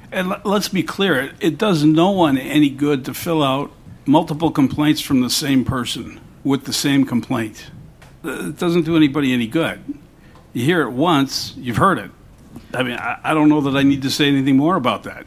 And let's be clear, it does no one any good to fill out multiple complaints from the same person with the same complaint. It doesn't do anybody any good. You hear it once, you've heard it. I mean, I don't know that I need to say anything more about that.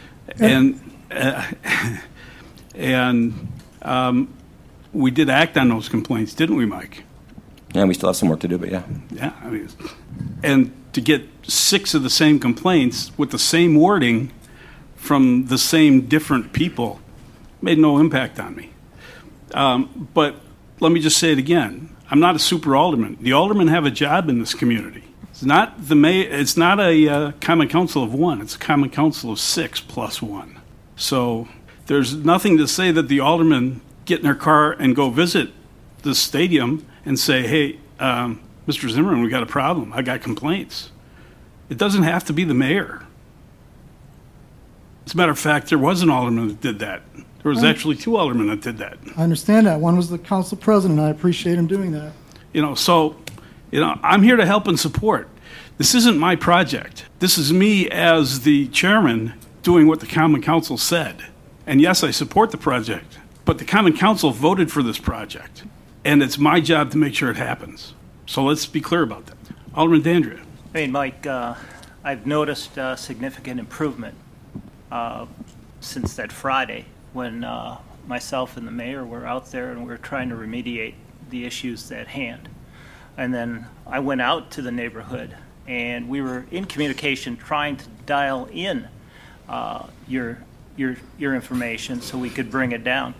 And we did act on those complaints, didn't we, Mike? Yeah, we still have some work to do, but yeah. Yeah, I mean, and to get 6 of the same complaints with the same wording from the same different people made no impact on me. But let me just say it again. I'm not a super alderman. The aldermen have a job in this community. It's not It's not a common council of 1. It's a common council of 6 plus 1. So there's nothing to say that the aldermen get in their car and go visit the stadium and say, hey, Mr. Zimmerman, we got a problem. I got complaints. It doesn't have to be the mayor. As a matter of fact, there was an alderman that did that. There was actually 2 aldermen that did that. I understand that. One was the council president. I appreciate him doing that. I'm here to help and support. This isn't my project. This is me as the chairman doing what the Common Council said. And yes, I support the project, but the Common Council voted for this project. And it's my job to make sure it happens. So let's be clear about that. Alderman Dandria. Hey, Mike, I've noticed significant improvement since that Friday when myself and the mayor were out there and we were trying to remediate the issues at hand. And then I went out to the neighborhood and we were in communication trying to dial in your information so we could bring it down.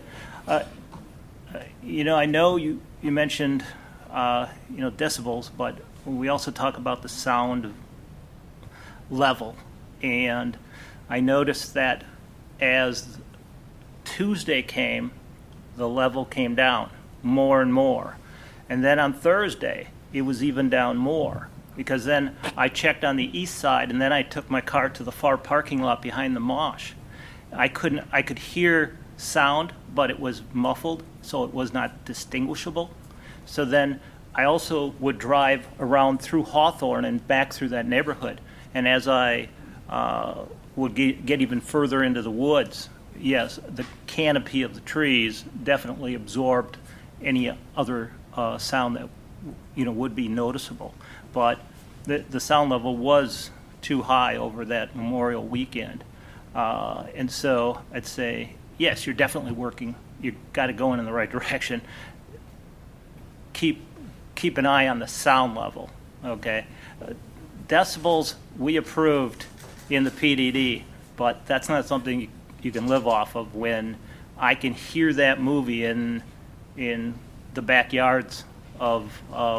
I know you mentioned decibels, but we also talk about the sound level. And I noticed that as Tuesday came, the level came down more and more. And then on Thursday, it was even down more. Because then I checked on the east side, and then I took my car to the far parking lot behind the mosh. I could hear sound, but it was muffled, so it was not distinguishable. So then I also would drive around through Hawthorne and back through that neighborhood. And as I would get even further into the woods, yes, the canopy of the trees definitely absorbed any other sound that would be noticeable. But the sound level was too high over that Memorial weekend. And so I'd say, yes, you're definitely working. You've got to go in the right direction. Keep an eye on the sound level, okay? Decibels, we approved in the PDD, but that's not something you can live off of when I can hear that movie in the backyards on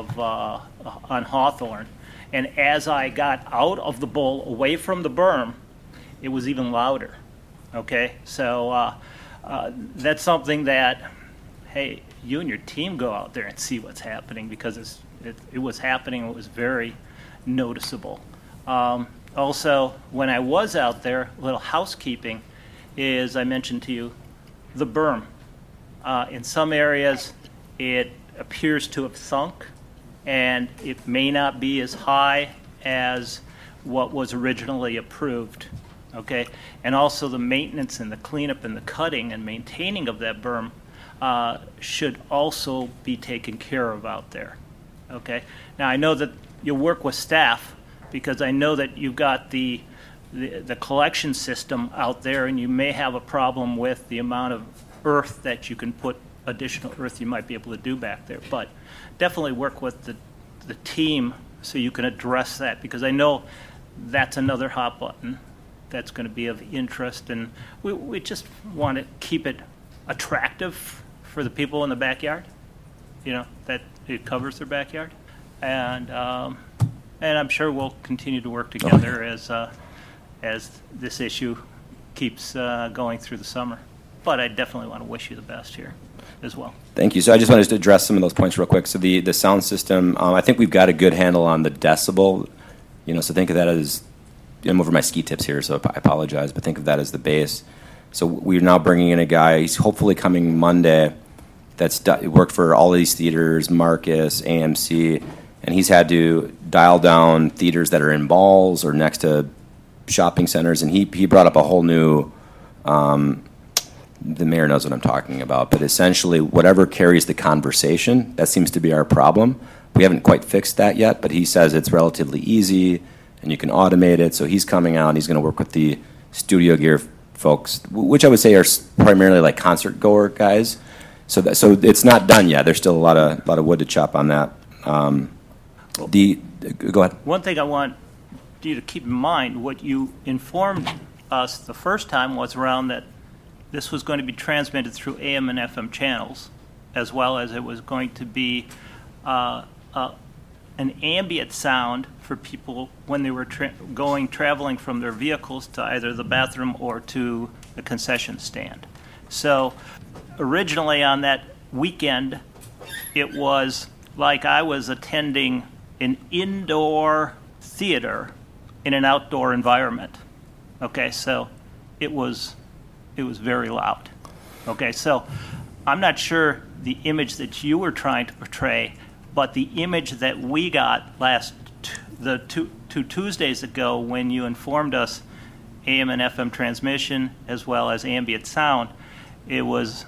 Hawthorne. And as I got out of the bowl, away from the berm, it was even louder, okay? So that's something that, hey, you and your team go out there and see what's happening because it was happening. It was very noticeable. Also, when I was out there, a little housekeeping is, I mentioned to you, the berm. In some areas, it appears to have sunk, and it may not be as high as what was originally approved. Okay, and also the maintenance and the cleanup and the cutting and maintaining of that berm should also be taken care of out there. Okay, now I know that you'll work with staff because I know that you've got the collection system out there, and you may have a problem with the amount of earth that you can put, additional earth you might be able to do back there. But definitely work with the team so you can address that, because I know that's another hot button that's going to be of interest, and we just want to keep it attractive for the people in the backyard, that it covers their backyard. And I'm sure we'll continue to work together as this issue keeps going through the summer. But I definitely want to wish you the best here as well. Thank you. So I just wanted to address some of those points real quick. So the sound system, I think we've got a good handle on the decibel. So think of that as, I'm over my ski tips here, so I apologize, but think of that as the base. So we're now bringing in a guy, he's hopefully coming Monday, that's worked for all these theaters, Marcus, AMC, and he's had to dial down theaters that are in malls or next to shopping centers, and he brought up a whole new. The mayor knows what I'm talking about, but essentially, whatever carries the conversation, that seems to be our problem. We haven't quite fixed that yet, but he says it's relatively easy, and you can automate it. So he's coming out, and he's going to work with the studio gear folks, which I would say are primarily like concert goer guys. So it's not done yet. There's still a lot of wood to chop on that. Go ahead. One thing I want you to keep in mind, what you informed us the first time was around that this was going to be transmitted through AM and FM channels, as well as it was going to be an ambient sound for people when they were traveling from their vehicles to either the bathroom or to the concession stand. So originally on that weekend, it was like I was attending an indoor theater in an outdoor environment. Okay, so it was very loud. Okay, so I'm not sure the image that you were trying to portray, but the image that we got the two Tuesdays ago when you informed us AM and FM transmission as well as ambient sound, it was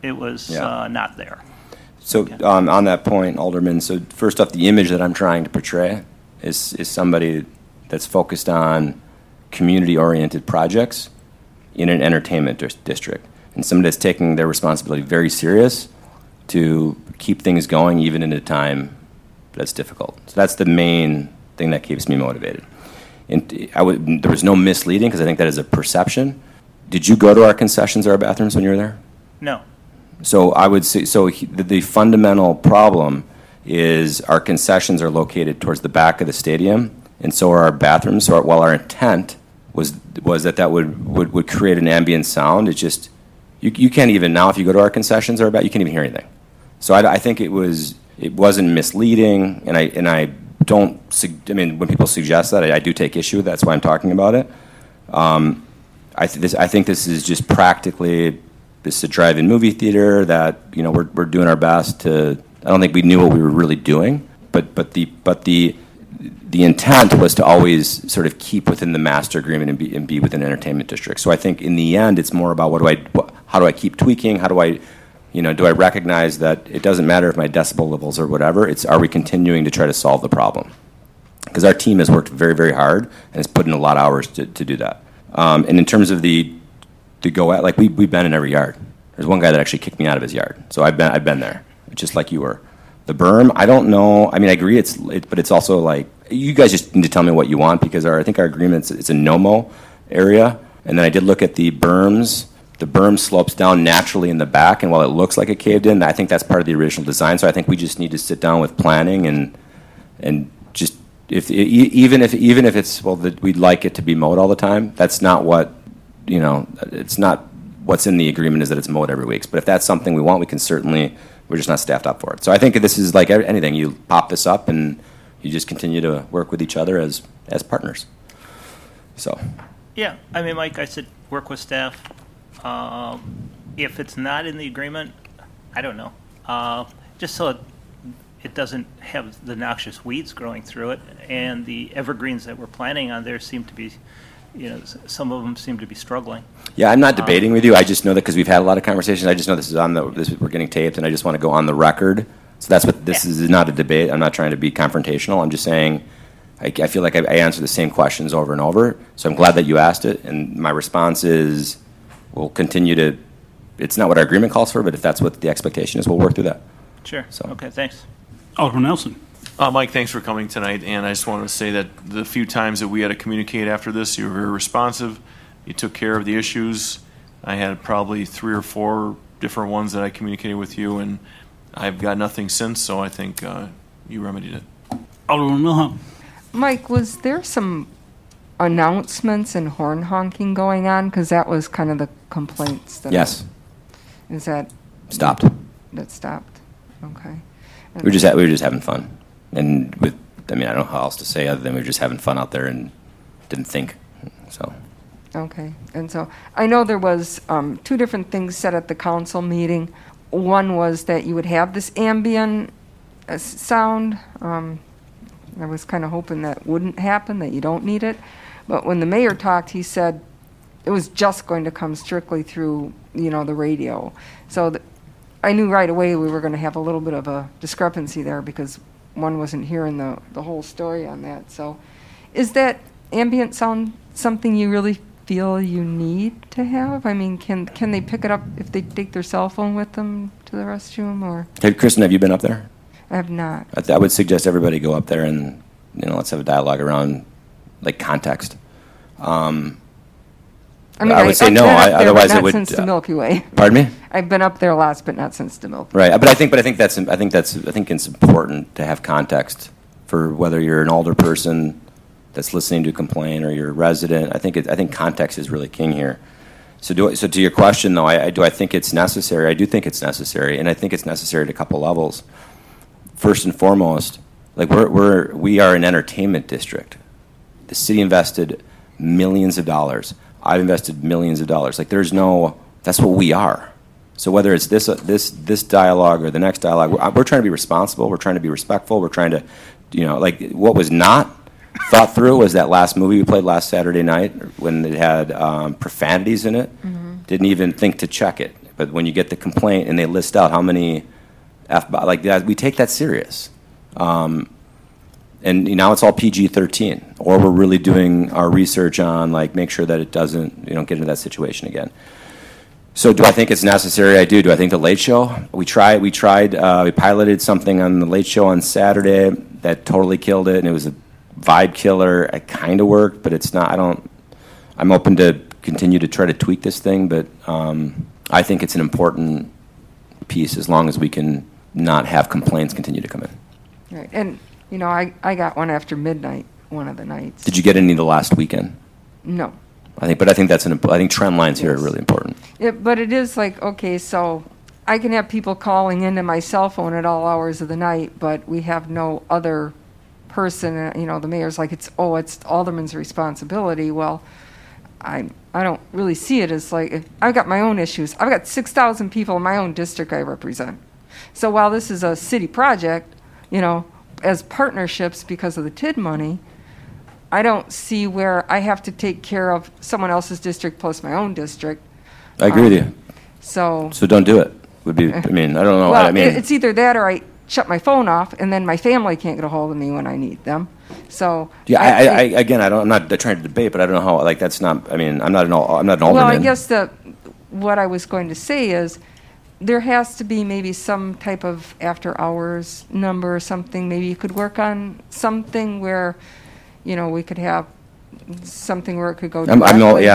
not there. So on that point, Alderman, so first off, the image that I'm trying to portray is somebody that's focused on community-oriented projects in an entertainment district, and somebody that's taking their responsibility very serious to keep things going even in a time that's difficult. So that's the main thing that keeps me motivated. And there was no misleading, because I think that is a perception. Did you go to our concessions or our bathrooms when you were there? No. So I would say, the fundamental problem is our concessions are located towards the back of the stadium, and so are our bathrooms. So while our intent was that would create an ambient sound, it's just you can't even now, if you go to our concessions or about, you can't even hear anything. So I think it wasn't misleading, and I don't. I mean, when people suggest that, I do take issue with that. That's why I'm talking about it. I think this is just practically. This is a drive-in movie theater that we're doing our best to. I don't think we knew what we were really doing, but the intent was to always sort of keep within the master agreement and be within an entertainment district. So I think in the end, it's more about how do I keep tweaking? How do I, do I recognize that it doesn't matter if my decibel levels or whatever? It's are we continuing to try to solve the problem? Because our team has worked very, very hard and has put in a lot of hours to do that. And in terms of the go at, like we've been in every yard. There's one guy that actually kicked me out of his yard, so I've been there, just like you were. The berm, I don't know. I mean, I agree. But it's also like you guys just need to tell me what you want, because I think our agreement it's a no-mo area. And then I did look at the berms. The berm slopes down naturally in the back, and while it looks like it caved in, I think that's part of the original design. So I think we just need to sit down with planning and just even if it's we'd like it to be mowed all the time. That's not what it's not what's in the agreement is that it's mowed every week. But if that's something we want, we can certainly. We're just not staffed up for it. So I think this is like anything. You pop this up and you just continue to work with each other as partners. So. Yeah, I mean, like I said, work with staff. If it's not in the agreement, I don't know. Just so it doesn't have the noxious weeds growing through it, and the evergreens that we're planting on there seem to be, some of them seem to be struggling. Yeah, I'm not debating with you. I just know that because we've had a lot of conversations. I just know this is we're getting taped, and I just want to go on the record. So that's what this is not a debate. I'm not trying to be confrontational. I'm just saying I feel like I answer the same questions over and over. So I'm glad that you asked it, and my response is we'll continue to. It's not what our agreement calls for, but if that's what the expectation is, we'll work through that. Sure. So. Okay. Thanks. Alderman Nelson. Mike, thanks for coming tonight, and I just wanted to say that the few times that we had to communicate after this, you were very responsive. You took care of the issues. I had probably 3 or 4 different ones that I communicated with you, and I've got nothing since, so I think you remedied it. Alderman Milham. Mike, was there some announcements and horn honking going on? Because that was kind of the complaints. Yes. Is that... Stopped. That stopped. Okay. We were just having fun. And I don't know how else to say other than we were just having fun out there and didn't think. So. Okay. And so I know there was 2 different things said at the council meeting. One was that you would have this ambient sound. I was kind of hoping that wouldn't happen, that you don't need it. But when the mayor talked, he said it was just going to come strictly through, the radio. So I knew right away we were going to have a little bit of a discrepancy there because one wasn't hearing the whole story on that. So is that ambient sound something you really feel you need to have? I mean, can they pick it up if they take their cell phone with them to the restroom? Or Hey, Kristen, have you been up there? I have not. I would suggest everybody go up there and let's have a dialogue around like context. I would say no. Otherwise, it would. Since the Milky Way. Pardon me? I've been up there lots, but not since the Milky Way. Right, but I think it's important to have context for whether you're an older person that's listening to a complaint or you're a resident. I think context is really king here. So to your question though, I think it's necessary. I do think it's necessary, and I think it's necessary at a couple levels. First and foremost, like we are an entertainment district. The city invested millions of dollars. I've invested millions of dollars. Like that's what we are. So whether it's this dialogue or the next dialogue, we're trying to be responsible. We're trying to be respectful. We're trying to, like what was not thought through was that last movie we played last Saturday night when it had profanities in it. Mm-hmm. Didn't even think to check it. But when you get the complaint and they list out how many like that, we take that serious. And now it's all PG-13, or we're really doing our research on like make sure that it doesn't get into that situation again. So do I think it's necessary? I do. Do I think the Late Show? We piloted something on the Late Show on Saturday that totally killed it, and it was a vibe killer. It kind of worked, but it's not. I'm open to continue to try to tweak this thing, but I think it's an important piece as long as we can not have complaints continue to come in. Right, and I got one after midnight one of the nights. Did you get any the last weekend? No. I think trend lines here are really important. But it is like, okay, so I can have people calling into my cell phone at all hours of the night, but we have no other person. The mayor's like, it's Alderman's responsibility. Well, I don't really see it as like, I've got my own issues. I've got 6,000 people in my own district I represent. So while this is a city project, as partnerships because of the TID money, I don't see where I have to take care of someone else's district plus my own district. I agree with you. So don't do it. I don't know. Well, it's either that or I shut my phone off, and then my family can't get a hold of me when I need them. So yeah, I'm not trying to debate, but I don't know how. Like that's not. I'm not an alderman. Well, I guess what I was going to say is there has to be maybe some type of after hours number or something. Maybe you could work on something where we could have something where it could go directly.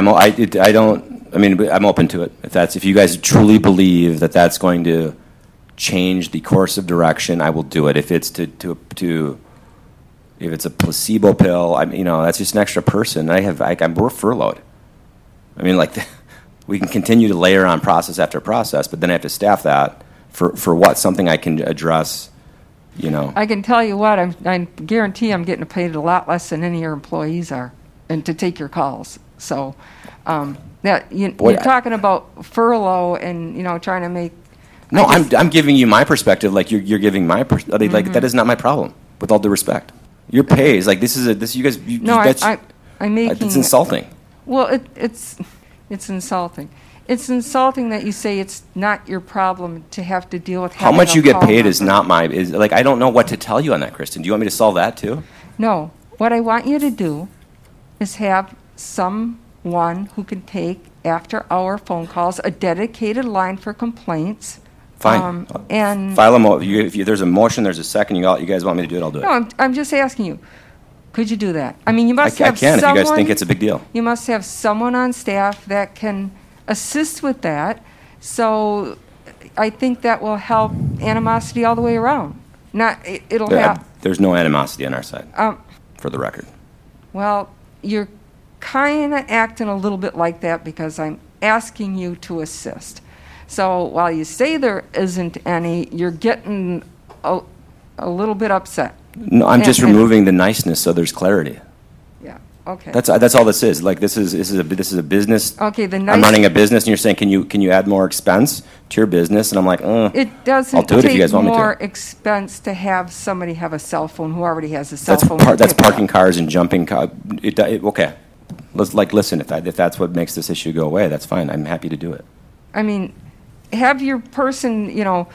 I'm open to it. If you guys truly believe that that's going to change the course of direction, I will do it. If it's if it's a placebo pill, that's just an extra person. We're furloughed. We can continue to layer on process after process, but then I have to staff that for what? Something I can address. I can tell you what, I guarantee I'm getting paid a lot less than any of your employees are, and to take your calls. So, you're talking about furlough and trying to make. No, I'm giving you my perspective, like you're giving my perspective. Like that is not my problem. With all due respect, your pay is like this. You guys. I'm making. It's insulting. Well, it's insulting. It's insulting that you say it's not your problem to have to deal with how much you get paid is not I don't know what to tell you on that, Kristen. Do you want me to solve that too? No. What I want you to do is have someone who can take after-hour phone calls, a dedicated line for complaints. Fine. And file a if there's a motion, there's a second. You guys want me to do it? I'll do it. No, I'm just asking you. Could you do that? You must have someone. I can if you guys think it's a big deal. You must have someone on staff that can assist with that. So I think that will help animosity all the way around. There's no animosity on our side, for the record. Well, you're kind of acting a little bit like that because I'm asking you to assist. So while you say there isn't any, you're getting a little bit upset. No, I'm just removing the niceness so there's clarity. Yeah. Okay. That's all this is. Like this is a business. Okay. I'm running a business, and you're saying, can you add more expense to your business? And I'm like, it doesn't. I'll do it if you guys want me to. More expense to have somebody have a cell phone who already has a cell phone. That's parking cars and jumping cars. Okay. listen, if that's what makes this issue go away, that's fine. I'm happy to do it. I mean, have your person,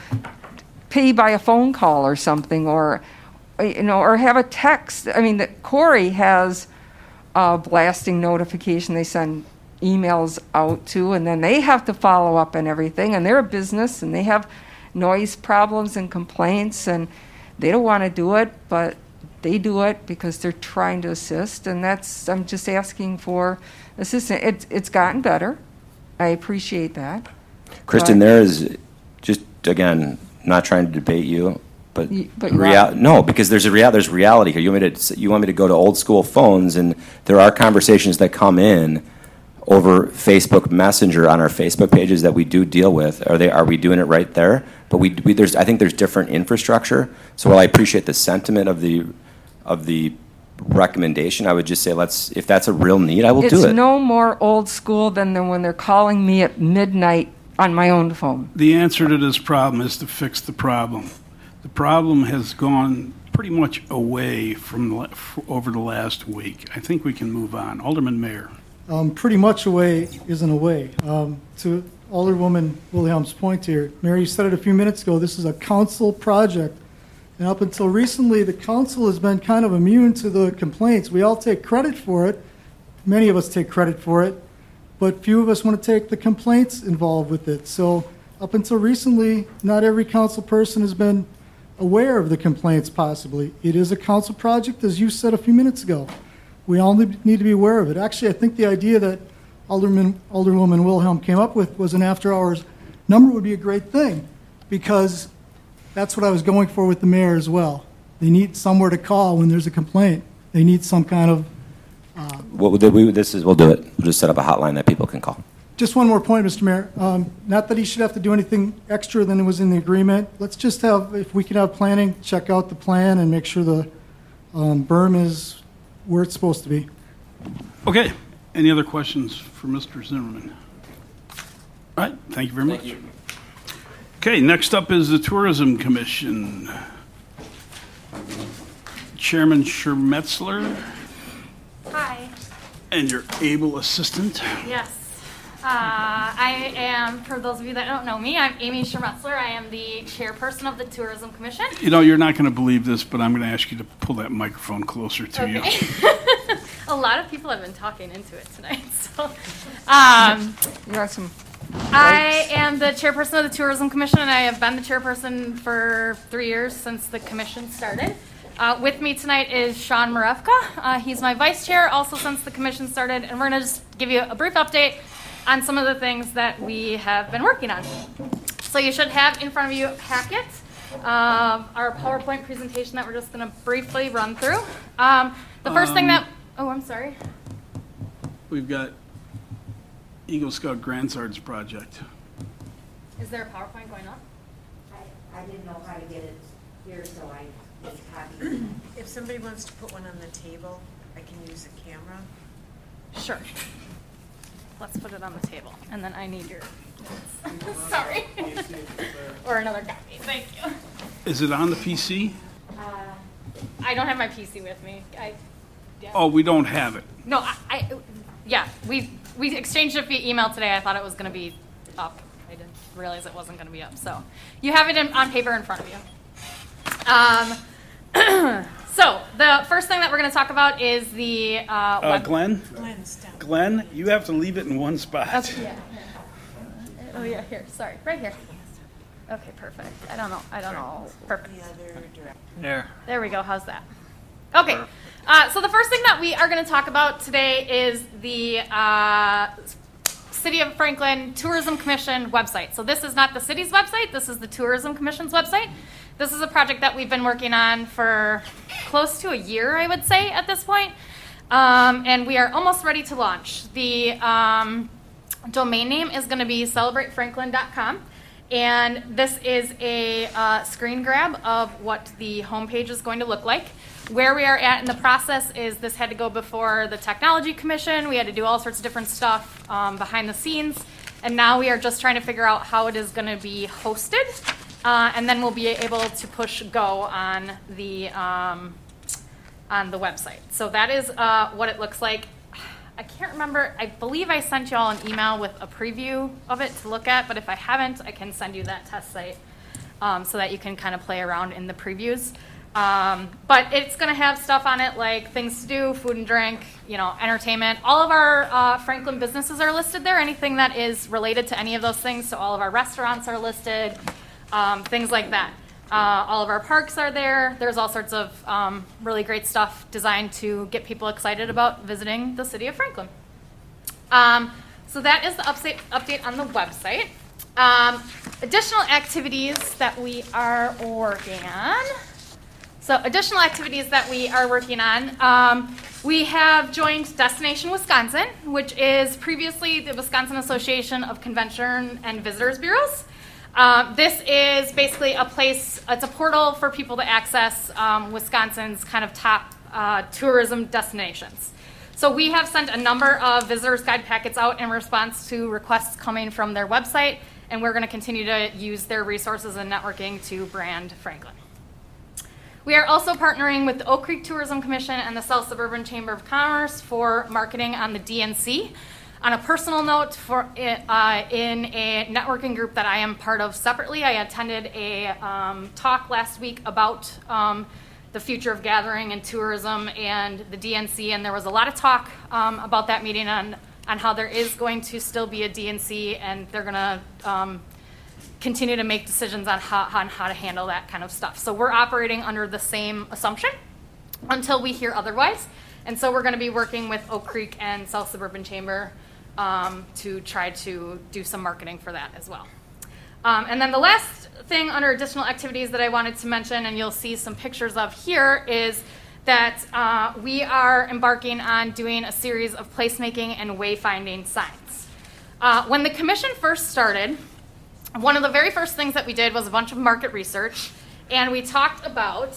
pay by a phone call or something, or have a text. I mean, Corey has a blasting notification they send emails out to, and then they have to follow up and everything, and they're a business, and they have noise problems and complaints, and they don't want to do it, but they do it because they're trying to assist, and I'm just asking for assistance. It's gotten better. I appreciate that. Kristen, there is, just again, not trying to debate you, but are. no, because there's reality here. You want me to go to old school phones, and there are conversations that come in over Facebook Messenger on our Facebook pages that we do deal with. Are we doing it right there? But I think there's different infrastructure. So while I appreciate the sentiment of the recommendation, I would just say if that's a real need, I will do it. It's no more old school than when they're calling me at midnight on my own phone. The answer to this problem is to fix the problem. The problem has gone pretty much away over the last week. I think we can move on. Alderman Mayor. Pretty much away isn't away. To Alderwoman Wilhelm's point here, Mary said it a few minutes ago, this is a council project. And up until recently, the council has been kind of immune to the complaints. We all take credit for it. Many of us take credit for it. But few of us want to take the complaints involved with it. So up until recently, not every council person has been aware of the complaints possibly. It is a council project, as you said a few minutes ago. We all need to be aware of it. Actually, I think the idea that Alderwoman Wilhelm came up with was an after-hours number would be a great thing, because that's what I was going for with the mayor as well. They need somewhere to call when there's a complaint. They need some kind of... We'll do it. We'll just set up a hotline that people can call. Just one more point, Mr. Mayor. Not that he should have to do anything extra than was in the agreement. Let's just if we can have planning, check out the plan and make sure the berm is where it's supposed to be. Okay. Any other questions for Mr. Zimmerman? All right. Thank you very much. Thank you. Okay. Next up is the Tourism Commission. Chairman Schermetzler. Hi. And your able assistant. Yes. I am, for those of you that don't know me, I'm Amy Schermetzler. I am the chairperson of the Tourism Commission. You're not going to believe this, but I'm going to ask you to pull that microphone closer to you. A lot of people have been talking into it tonight. So, You got some. I am the chairperson of the Tourism Commission, and I have been the chairperson for 3 years since the commission started. With me tonight is Sean Marevka. He's my vice chair, also since the commission started, and we're going to just give you a brief update on some of the things that we have been working on. So you should have in front of you a packet of our PowerPoint presentation that we're just going to briefly run through. The first thing that, I'm sorry. We've got Eagle Scout Grand Sarge project. Is there a PowerPoint going up? I didn't know how to get it here, so I just copied. If somebody wants to put one on the table, I can use a camera. Sure. Let's put it on the table, and then I need your notes. Sorry. Or another copy. Thank you. Is it on the PC? I don't have my PC with me. Oh, we don't have it. No, we exchanged it via email today. I thought it was going to be up. I didn't realize it wasn't going to be up. So you have it on paper in front of you. So the first thing that we're going to talk about is the Glenn, you have to leave it in one spot. Okay, yeah. Oh yeah, here. Sorry, right here. Okay, perfect. I don't know. Perfect. There we go. How's that? Okay. So the first thing that we are going to talk about today is the City of Franklin Tourism Commission website. So this is not the city's website. This is the Tourism Commission's website. This is a project that we've been working on for close to a year, I would say, at this point. And we are almost ready to launch. The domain name is going to be celebratefranklin.com. And this is a screen grab of what the homepage is going to look like. Where we are at in the process is this had to go before the Technology Commission. We had to do all sorts of different stuff behind the scenes. And now we are just trying to figure out how it is going to be hosted. And then we'll be able to push go on the website. So that is what it looks like. I can't remember. I believe I sent you all an email with a preview of it to look at, but if I haven't, I can send you that test site so that you can kind of play around in the previews. But it's going to have stuff on it like things to do, food and drink, entertainment. All of our Franklin businesses are listed there. Anything that is related to any of those things. So all of our restaurants are listed, things like that. All of our parks are there. There's all sorts of really great stuff designed to get people excited about visiting the city of Franklin. So that is the update on the website. Additional activities that we are working on. So additional activities that we are working on. We have joined Destination Wisconsin, which is previously the Wisconsin Association of Convention and Visitors Bureaus. This is basically a place, it's a portal for people to access Wisconsin's kind of top tourism destinations. So we have sent a number of visitors guide packets out in response to requests coming from their website, and we're going to continue to use their resources and networking to brand Franklin. We are also partnering with the Oak Creek Tourism Commission and the South Suburban Chamber of Commerce for marketing on the DNC. On a personal note, in a networking group that I am part of separately, I attended a talk last week about the future of gathering and tourism and the DNC, and there was a lot of talk about that meeting on how there is going to still be a DNC, and they're going to continue to make decisions on how to handle that kind of stuff. So we're operating under the same assumption until we hear otherwise, and so we're going to be working with Oak Creek and South Suburban Chamber to try to do some marketing for that as well. And then the last thing under additional activities that I wanted to mention, and you'll see some pictures of here, is that we are embarking on doing a series of placemaking and wayfinding signs. When the commission first started, one of the very first things that we did was a bunch of market research, and we talked about,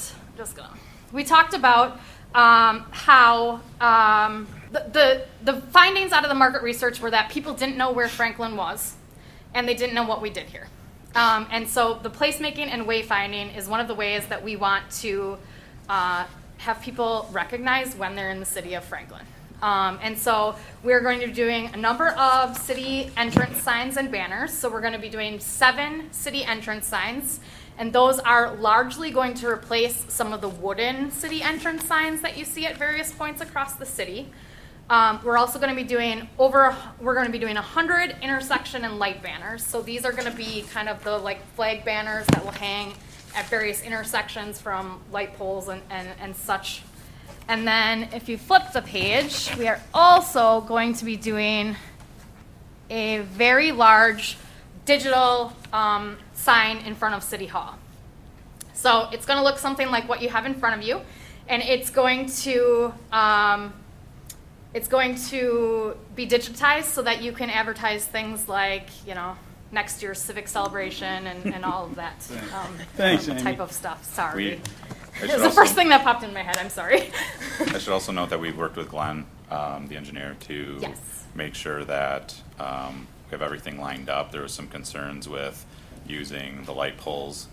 how the findings out of the market research were that people didn't know where Franklin was, and they didn't know what we did here. And so the placemaking and wayfinding is one of the ways that we want to have people recognize when they're in the city of Franklin. And so we're going to be doing a number of city entrance signs and banners. So we're going to be doing 7 city entrance signs, and those are largely going to replace some of the wooden city entrance signs that you see at various points across the city. We're also going to be doing 100 intersection and light banners. So these are going to be kind of the flag banners that will hang at various intersections from light poles and such. And then if you flip the page, we are also going to be doing a very large digital sign in front of City Hall. So it's going to look something like what you have in front of you, and it's going to be digitized so that you can advertise things like, next year's civic celebration and all of that Thanks, Amy. type of stuff. Sorry. It was the first thing that popped in my head. I'm sorry. I should also note that we've worked with Glenn, the engineer, to make sure that we have everything lined up. There was some concerns with using the light poles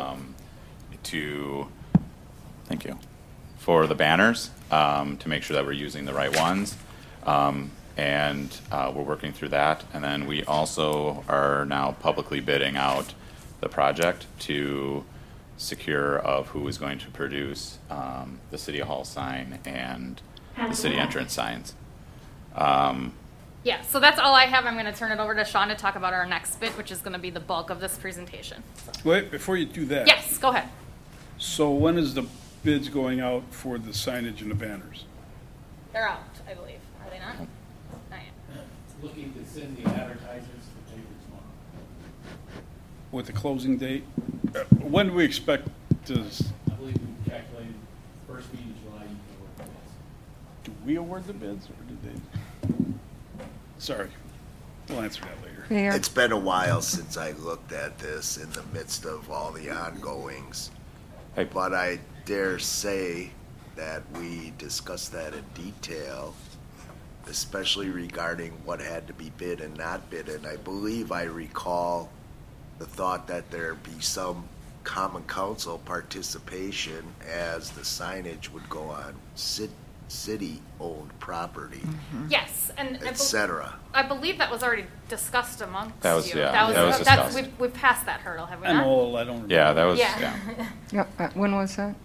for the banners to make sure that we're using the right ones. And we're working through that. And then we also are now publicly bidding out the project to secure of who is going to produce the City Hall sign and the city entrance signs. Yeah, so that's all I have. I'm going to turn it over to Sean to talk about our next bit, which is going to be the bulk of this presentation. Wait, before you do that. Yes, go ahead. So when is the bids going out for the signage and the banners? They're out, I believe. Are they not? Not yet. Looking to send the advertisers to the paper tomorrow. With the closing date? When do we expect to? I believe we calculated first week of July you can award the bids. Do we award the bids, or did they? Sorry, we'll answer that later. Mayor. It's been a while since I looked at this in the midst of all the ongoings. Hey. But I dare say that we discussed that in detail, especially regarding what had to be bid and not bid. And I believe I recall the thought that there be some common council participation as the signage would go on city-owned property, Yes, and et cetera. I believe that was already discussed amongst That was- you. yeah, that was discussed. We've passed that hurdle, have we I'm not? old, I don't. Yeah, that was, Yeah. yeah. When was that?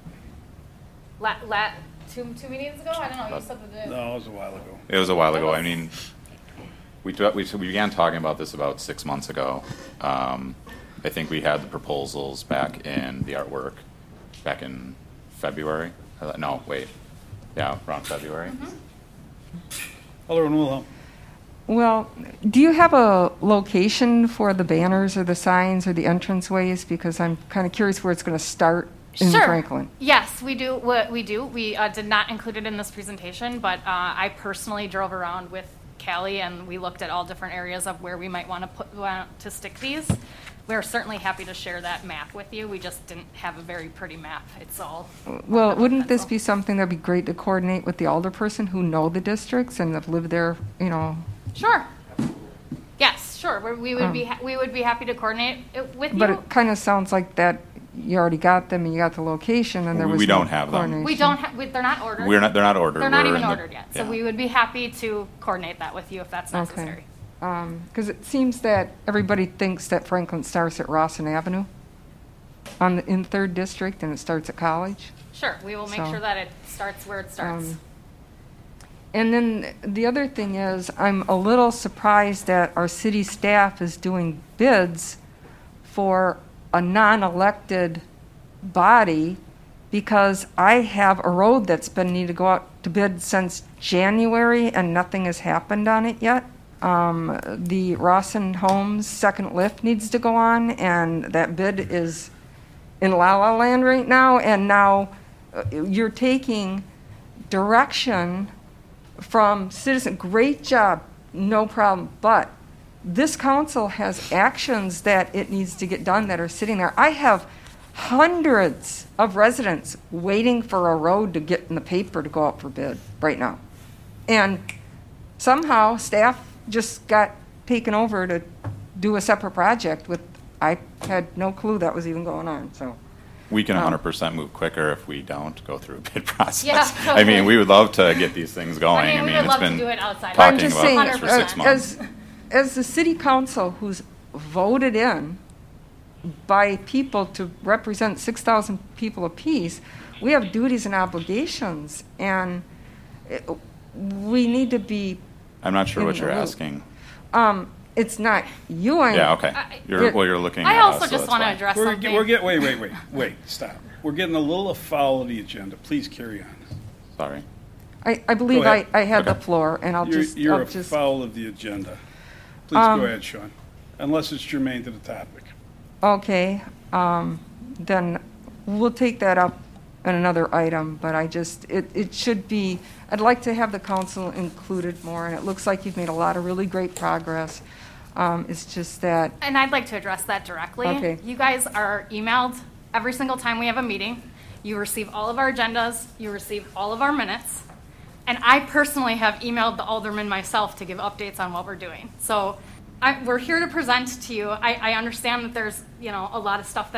Two meetings ago? I don't know, you said that. No, it was a while ago. It was a while ago. I mean, we began talking about this about 6 months ago. I think we had the proposals back in the artwork back in February. No, wait. Yeah, around February. Alderman Wilhelm. Well, do you have a location for the banners or the signs or the entranceways? Because I'm kind of curious where it's going to start in Sure. Franklin. Yes, we do. We do. We did not include it in this presentation, but I personally drove around with Callie and we looked at all different areas of where we might want to stick these. We're certainly happy to share that map with you. We just didn't have a very pretty map. It's all. Well, wouldn't this be something that'd be great to coordinate with the alderperson who know the districts and have lived there, you know? Sure. Yes, sure. We would be happy to coordinate it with you. But it kind of sounds like that you already got them and you got the location and there was We no don't have them. coordination. We don't have. They're not ordered. They're not ordered. They're not We're even in the- ordered yet. So yeah. we would be happy to coordinate that with you if that's necessary. Okay. Because it seems that everybody thinks that Franklin starts at Rawson Avenue in 3rd District and it starts at College. Sure, we will make So, sure that it starts where it starts. And then the other thing is, I'm a little surprised that our city staff is doing bids for a non-elected body because I have a road that's been needed to go out to bid since January and nothing has happened on it yet. The Rawson Homes second lift needs to go on and that bid is in La La Land right now. And now you're taking direction from citizen. Great job, no problem. But this council has actions that it needs to get done that are sitting there. I have hundreds of residents waiting for a road to get in the paper to go out for bid right now. And somehow staff just got taken over to do a separate project with, I had no clue that was even going on, so. We can 100% move quicker if we don't go through a bid process. Yeah, I mean, we would love to get these things going. I mean, we would it's love to been do it outside. talking I'm just about saying, this for 6 months. as the city council who's voted in by people to represent 6,000 people apiece, we have duties and obligations, and we need to be. I'm not sure in what the you're loop. asking. It's not you. Yeah, okay. You're looking at I also us, so just that's want to fine. address We're something. wait, stop. We're getting a little afoul of the agenda. Please carry on. Sorry. I believe Go ahead. I had the Okay. floor, and You're I'll a just. foul of the agenda. Please go ahead, Sean. Unless it's germane to the topic. Okay, then we'll take that up in another item, but it should be, I'd like to have the council included more, and it looks like you've made a lot of really great progress. It's just that, And I'd like to address that directly. Okay. You guys are emailed every single time we have a meeting. You receive all of our agendas. You receive all of our minutes. And I personally have emailed the alderman myself to give updates on what we're doing. So we're here to present to you. I understand that there's, a lot of stuff that